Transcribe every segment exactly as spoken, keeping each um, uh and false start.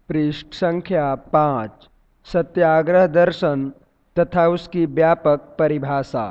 पृष्ठ संख्या पाँच। सत्याग्रह दर्शन तथा उसकी व्यापक परिभाषा।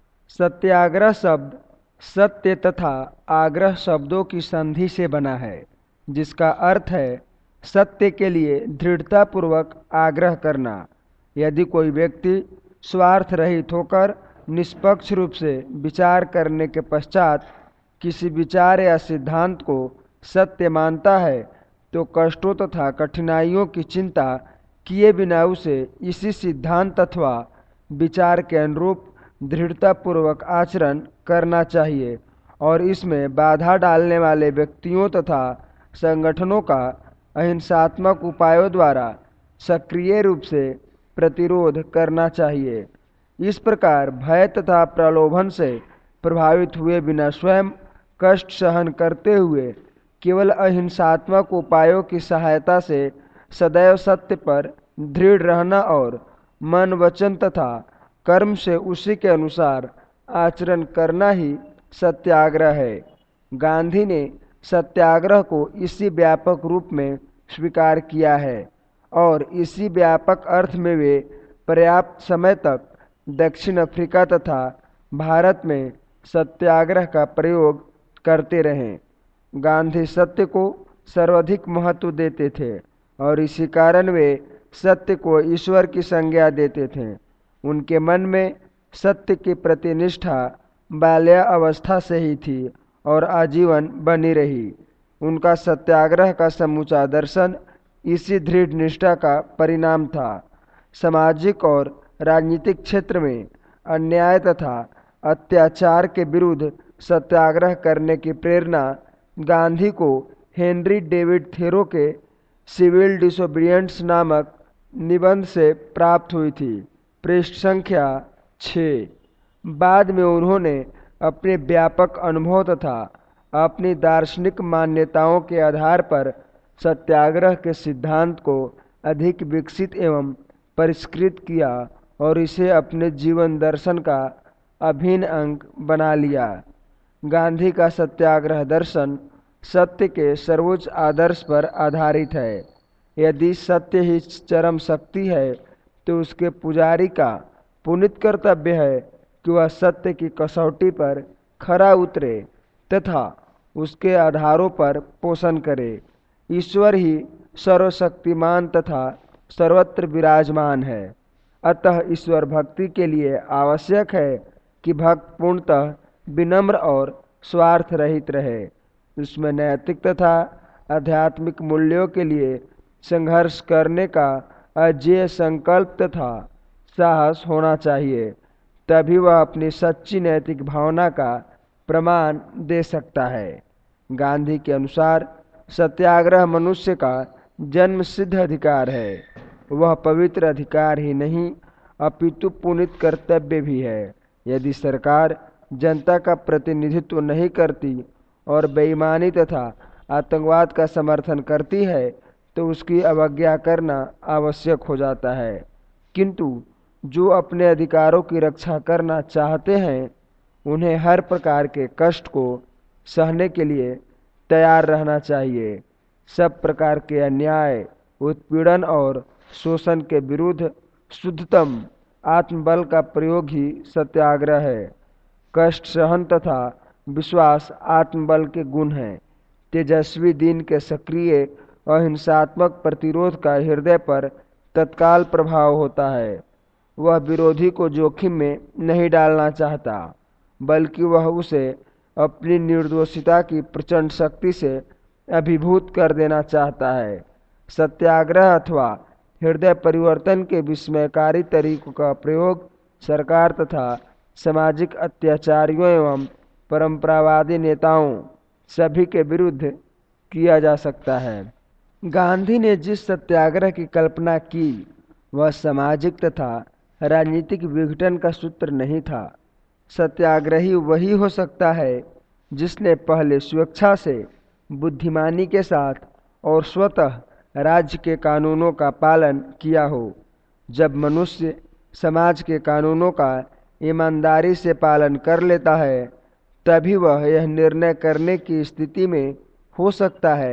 सत्याग्रह शब्द सत्य तथा आग्रह शब्दों की संधि से बना है, जिसका अर्थ है सत्य के लिए दृढ़तापूर्वक आग्रह करना। यदि कोई व्यक्ति स्वार्थ रहित होकर निष्पक्ष रूप से विचार करने के पश्चात किसी विचार या सिद्धांत को सत्य मानता है, तो कष्टों तथा कठिनाइयों की चिंता किए बिना उसे इसी सिद्धांत अथवा विचार के अनुरूप दृढ़तापूर्वक आचरण करना चाहिए और इसमें बाधा डालने वाले व्यक्तियों तथा संगठनों का अहिंसात्मक उपायों द्वारा सक्रिय रूप से प्रतिरोध करना चाहिए। इस प्रकार भय तथा प्रलोभन से प्रभावित हुए बिना स्वयं कष्ट सहन करते हुए केवल अहिंसात्मक उपायों की सहायता से सदैव सत्य पर दृढ़ रहना और मन वचन तथा कर्म से उसी के अनुसार आचरण करना ही सत्याग्रह है। गांधी ने सत्याग्रह को इसी व्यापक रूप में स्वीकार किया है और इसी व्यापक अर्थ में वे पर्याप्त समय तक दक्षिण अफ्रीका तथा भारत में सत्याग्रह का प्रयोग करते रहे। गांधी सत्य को सर्वाधिक महत्व देते थे और इसी कारण वे सत्य को ईश्वर की संज्ञा देते थे। उनके मन में सत्य के प्रति निष्ठा बाल्यावस्था से ही थी और आजीवन बनी रही। उनका सत्याग्रह का समूचा दर्शन इसी दृढ़ निष्ठा का परिणाम था। सामाजिक और राजनीतिक क्षेत्र में अन्याय तथा अत्याचार के विरुद्ध सत्याग्रह करने की प्रेरणा गांधी को हेनरी डेविड थेरो के सिविल डिसोबीडियंस नामक निबंध से प्राप्त हुई थी। पृष्ठ संख्या छः। बाद में उन्होंने अपने व्यापक अनुभव तथा अपनी दार्शनिक मान्यताओं के आधार पर सत्याग्रह के सिद्धांत को अधिक विकसित एवं परिष्कृत किया और इसे अपने जीवन दर्शन का अभिन्न अंग बना लिया। गांधी का सत्याग्रह दर्शन सत्य के सर्वोच्च आदर्श पर आधारित है। यदि सत्य ही चरम शक्ति है तो उसके पुजारी का पुनीत कर्तव्य है कि वह सत्य की कसौटी पर खरा उतरे तथा उसके आधारों पर पोषण करे। ईश्वर ही सर्वशक्तिमान तथा सर्वत्र विराजमान है, अतः ईश्वर भक्ति के लिए आवश्यक है कि भक्त पूर्णतः विनम्र और स्वार्थ रहित रहे। उसमें नैतिक तथा आध्यात्मिक मूल्यों के लिए संघर्ष करने का अजेय संकल्प तथा साहस होना चाहिए, तभी वह अपनी सच्ची नैतिक भावना का प्रमाण दे सकता है। गांधी के अनुसार सत्याग्रह मनुष्य का जन्म सिद्ध अधिकार है। वह पवित्र अधिकार ही नहीं अपितु पुनीत कर्तव्य भी है। यदि सरकार जनता का प्रतिनिधित्व नहीं करती और बेईमानी तथा आतंकवाद का समर्थन करती है तो उसकी अवज्ञा करना आवश्यक हो जाता है, किंतु जो अपने अधिकारों की रक्षा करना चाहते हैं उन्हें हर प्रकार के कष्ट को सहने के लिए तैयार रहना चाहिए। सब प्रकार के अन्याय, उत्पीड़न और शोषण के विरुद्ध शुद्धतम आत्मबल का प्रयोग ही सत्याग्रह है। कष्ट सहन तथा विश्वास आत्मबल के गुण हैं। तेजस्वी दिन के सक्रिय अहिंसात्मक प्रतिरोध का हृदय पर तत्काल प्रभाव होता है। वह विरोधी को जोखिम में नहीं डालना चाहता, बल्कि वह उसे अपनी निर्दोषिता की प्रचंड शक्ति से अभिभूत कर देना चाहता है। सत्याग्रह अथवा हृदय परिवर्तन के विस्मयकारी तरीकों का प्रयोग सरकार तथा सामाजिक अत्याचारियों एवं परंपरावादी नेताओं सभी के विरुद्ध किया जा सकता है। गांधी ने जिस सत्याग्रह की कल्पना की वह सामाजिक तथा राजनीतिक विघटन का सूत्र नहीं था। सत्याग्रही वही हो सकता है जिसने पहले स्वेच्छा से, बुद्धिमानी के साथ और स्वतः राज्य के कानूनों का पालन किया हो। जब मनुष्य समाज के कानूनों का ईमानदारी से पालन कर लेता है तभी वह यह निर्णय करने की स्थिति में हो सकता है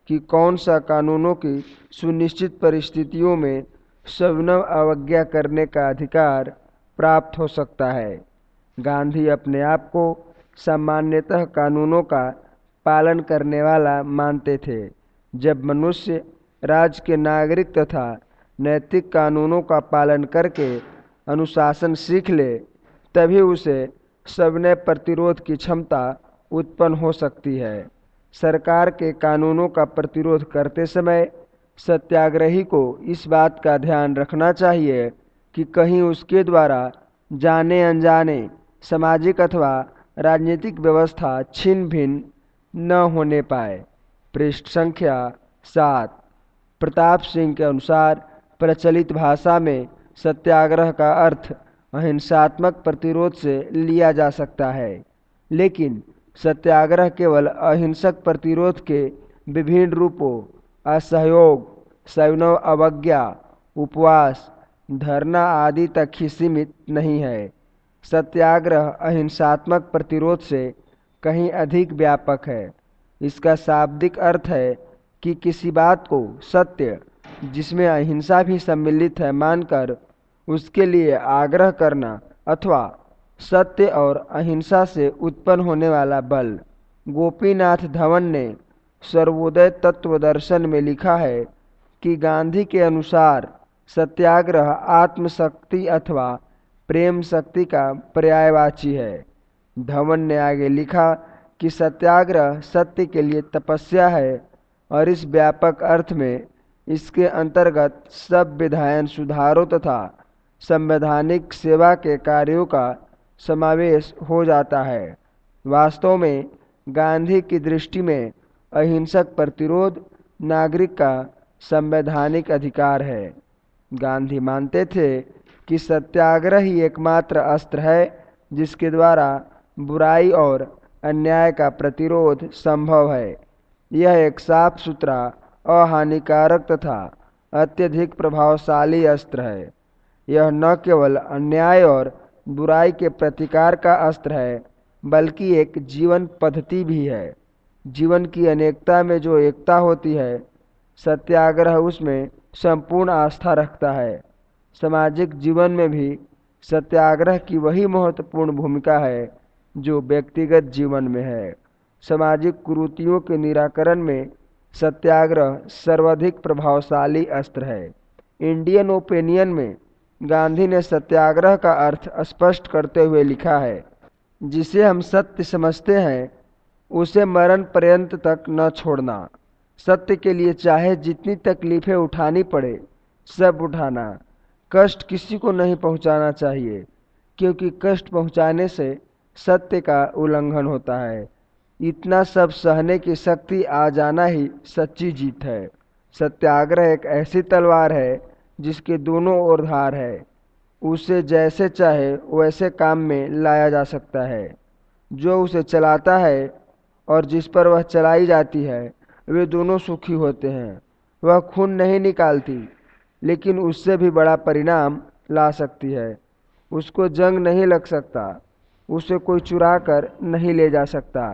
कि कौन सा कानूनों की सुनिश्चित परिस्थितियों में सविनय अवज्ञा करने का अधिकार प्राप्त हो सकता है। गांधी अपने आप को सामान्यतः कानूनों का पालन करने वाला मानते थे। जब मनुष्य राज्य के नागरिक तथा नैतिक कानूनों का पालन करके अनुशासन सीख ले, तभी उसे सविनय प्रतिरोध की क्षमता उत्पन्न हो सकती है। सरकार के कानूनों का प्रतिरोध करते समय सत्याग्रही को इस बात का ध्यान रखना चाहिए कि कहीं उसके द्वारा जाने अनजाने सामाजिक अथवा राजनीतिक व्यवस्था छिन्न भिन्न न होने पाए। पृष्ठ संख्या सात। प्रताप सिंह के अनुसार प्रचलित भाषा में सत्याग्रह का अर्थ अहिंसात्मक प्रतिरोध से लिया जा सकता है, लेकिन सत्याग्रह केवल अहिंसक प्रतिरोध के विभिन्न रूपों असहयोग, सविनय अवज्ञा, उपवास, धरना आदि तक ही सीमित नहीं है। सत्याग्रह अहिंसात्मक प्रतिरोध से कहीं अधिक व्यापक है। इसका शाब्दिक अर्थ है कि किसी बात को सत्य, जिसमें अहिंसा भी सम्मिलित है, मानकर उसके लिए आग्रह करना अथवा सत्य और अहिंसा से उत्पन्न होने वाला बल। गोपीनाथ धवन ने सर्वोदय तत्व दर्शन में लिखा है कि गांधी के अनुसार सत्याग्रह आत्मशक्ति अथवा प्रेम शक्ति का पर्यायवाची है। धवन ने आगे लिखा कि सत्याग्रह सत्य के लिए तपस्या है और इस व्यापक अर्थ में इसके अंतर्गत सब विधायन सुधारों तथा संवैधानिक सेवा के कार्यों का समावेश हो जाता है। वास्तव में गांधी की दृष्टि में अहिंसक प्रतिरोध नागरिक का संवैधानिक अधिकार है। गांधी मानते थे कि सत्याग्रह ही एकमात्र अस्त्र है जिसके द्वारा बुराई और अन्याय का प्रतिरोध संभव है। यह एक साफ सुथरा, अहानिकारक तथा अत्यधिक प्रभावशाली अस्त्र है। यह न केवल अन्याय और बुराई के प्रतिकार का अस्त्र है, बल्कि एक जीवन पद्धति भी है। जीवन की अनेकता में जो एकता होती है, सत्याग्रह उसमें संपूर्ण आस्था रखता है। सामाजिक जीवन में भी सत्याग्रह की वही महत्वपूर्ण भूमिका है जो व्यक्तिगत जीवन में है। सामाजिक कुरीतियों के निराकरण में सत्याग्रह सर्वाधिक प्रभावशाली अस्त्र है। इंडियन ओपिनियन में गांधी ने सत्याग्रह का अर्थ स्पष्ट करते हुए लिखा है, जिसे हम सत्य समझते हैं उसे मरण पर्यंत तक न छोड़ना। सत्य के लिए चाहे जितनी तकलीफें उठानी पड़े सब उठाना। कष्ट किसी को नहीं पहुंचाना चाहिए, क्योंकि कष्ट पहुंचाने से सत्य का उल्लंघन होता है। इतना सब सहने की शक्ति आ जाना ही सच्ची जीत है। सत्याग्रह एक ऐसी तलवार है जिसके दोनों ओर धार है। उसे जैसे चाहे वैसे काम में लाया जा सकता है। जो उसे चलाता है और जिस पर वह चलाई जाती है, वे दोनों सुखी होते हैं। वह खून नहीं निकालती, लेकिन उससे भी बड़ा परिणाम ला सकती है। उसको जंग नहीं लग सकता, उसे कोई चुरा कर नहीं ले जा सकता।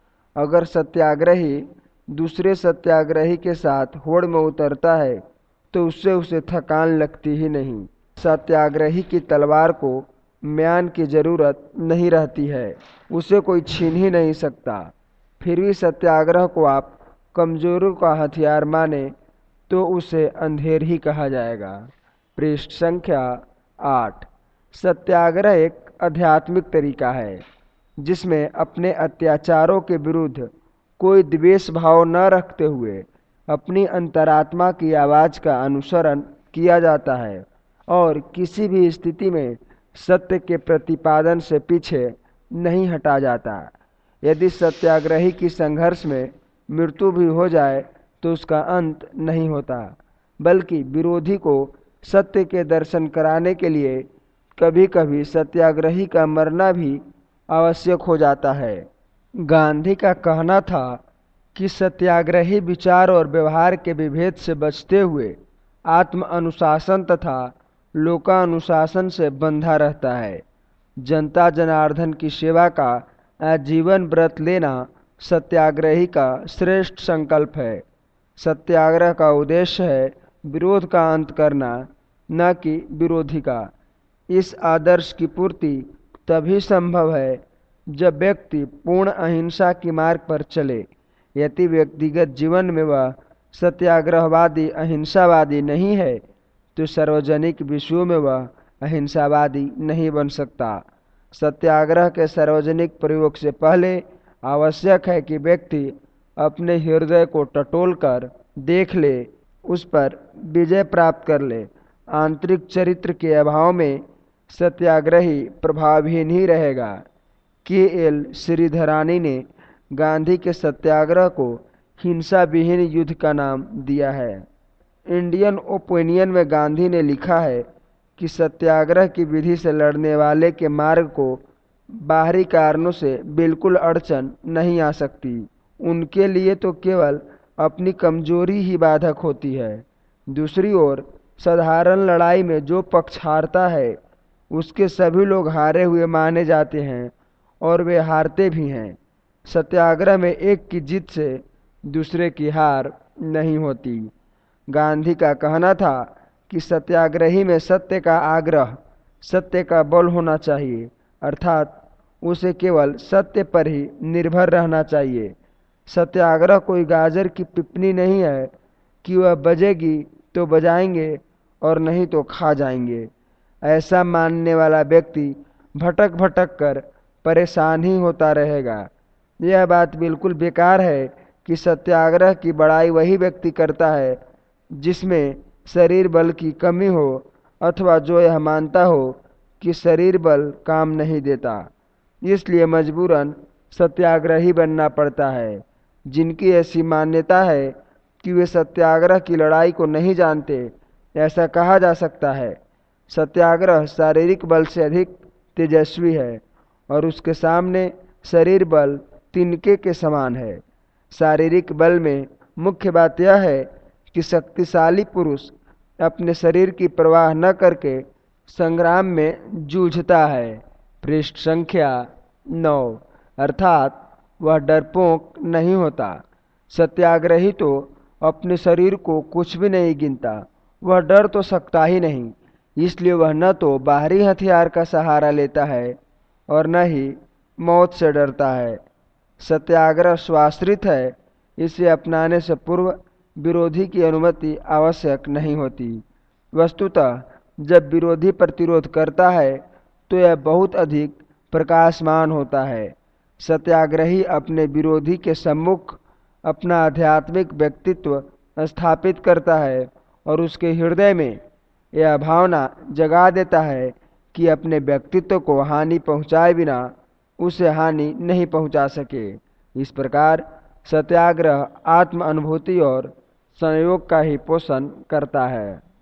अगर सत्याग्रही दूसरे सत्याग्रही के साथ होड़ में उतरता है तो उससे उसे थकान लगती ही नहीं। सत्याग्रही की तलवार को म्यान की जरूरत नहीं रहती है, उसे कोई छीन ही नहीं सकता। फिर भी सत्याग्रह को आप कमजोरों का हथियार माने तो उसे अंधेर ही कहा जाएगा। पृष्ठ संख्या आठ। सत्याग्रह एक आध्यात्मिक तरीका है जिसमें अपने अत्याचारों के विरुद्ध कोई द्वेष भाव न रखते हुए अपनी अंतरात्मा की आवाज़ का अनुसरण किया जाता है और किसी भी स्थिति में सत्य के प्रतिपादन से पीछे नहीं हटा जाता। यदि सत्याग्रही की संघर्ष में मृत्यु भी हो जाए तो उसका अंत नहीं होता, बल्कि विरोधी को सत्य के दर्शन कराने के लिए कभी कभी सत्याग्रही का मरना भी आवश्यक हो जाता है। गांधी का कहना था कि सत्याग्रही विचार और व्यवहार के विभेद से बचते हुए आत्म अनुशासन तथा लोकानुशासन से बंधा रहता है। जनता जनार्दन की सेवा का आजीवन व्रत लेना सत्याग्रही का श्रेष्ठ संकल्प है। सत्याग्रह का उद्देश्य है विरोध का अंत करना, न कि विरोधी का। इस आदर्श की पूर्ति तभी संभव है जब व्यक्ति पूर्ण अहिंसा की मार्ग पर चले। यदि व्यक्तिगत जीवन में वह सत्याग्रहवादी अहिंसावादी नहीं है तो सार्वजनिक विषयों में वह अहिंसावादी नहीं बन सकता। सत्याग्रह के सार्वजनिक प्रयोग से पहले आवश्यक है कि व्यक्ति अपने हृदय को टटोल कर देख ले, उस पर विजय प्राप्त कर ले। आंतरिक चरित्र के अभाव में सत्याग्रही प्रभावहीन ही रहेगा। के एल श्रीधरानी ने गांधी के सत्याग्रह को हिंसा विहीन युद्ध का नाम दिया है। इंडियन ओपिनियन में गांधी ने लिखा है कि सत्याग्रह की विधि से लड़ने वाले के मार्ग को बाहरी कारणों से बिल्कुल अड़चन नहीं आ सकती। उनके लिए तो केवल अपनी कमजोरी ही बाधक होती है। दूसरी ओर साधारण लड़ाई में जो पक्ष हारता है उसके सभी लोग हारे हुए माने जाते हैं और वे हारते भी हैं। सत्याग्रह में एक की जीत से दूसरे की हार नहीं होती। गांधी का कहना था कि सत्याग्रही में सत्य का आग्रह, सत्य का बल होना चाहिए, अर्थात उसे केवल सत्य पर ही निर्भर रहना चाहिए। सत्याग्रह कोई गाजर की पिपनी नहीं है कि वह बजेगी तो बजाएंगे और नहीं तो खा जाएंगे। ऐसा मानने वाला व्यक्ति भटक भटक कर परेशान ही होता रहेगा। यह बात बिल्कुल बेकार है कि सत्याग्रह की बड़ाई वही व्यक्ति करता है जिसमें शरीर बल की कमी हो, अथवा जो यह मानता हो कि शरीर बल काम नहीं देता, इसलिए मजबूरन सत्याग्रही बनना पड़ता है। जिनकी ऐसी मान्यता है कि वे सत्याग्रह की लड़ाई को नहीं जानते, ऐसा कहा जा सकता है। सत्याग्रह शारीरिक बल से अधिक तेजस्वी है और उसके सामने शरीर बल तिनके के समान है। शारीरिक बल में मुख्य बात यह है कि शक्तिशाली पुरुष अपने शरीर की परवाह न करके संग्राम में जूझता है। पृष्ठ संख्या नौ। अर्थात वह डरपोक नहीं होता। सत्याग्रही तो अपने शरीर को कुछ भी नहीं गिनता, वह डर तो सकता ही नहीं, इसलिए वह न तो बाहरी हथियार का सहारा लेता है और न ही मौत से डरता है। सत्याग्रह स्वाश्रित है, इसे अपनाने से पूर्व विरोधी की अनुमति आवश्यक नहीं होती। वस्तुतः जब विरोधी प्रतिरोध करता है तो यह बहुत अधिक प्रकाशमान होता है। सत्याग्रही अपने विरोधी के सम्मुख अपना आध्यात्मिक व्यक्तित्व स्थापित करता है और उसके हृदय में यह भावना जगा देता है कि अपने व्यक्तित्व को हानि पहुँचाए बिना उसे हानि नहीं पहुँचा सके। इस प्रकार सत्याग्रह आत्म अनुभूति और संयोग का ही पोषण करता है।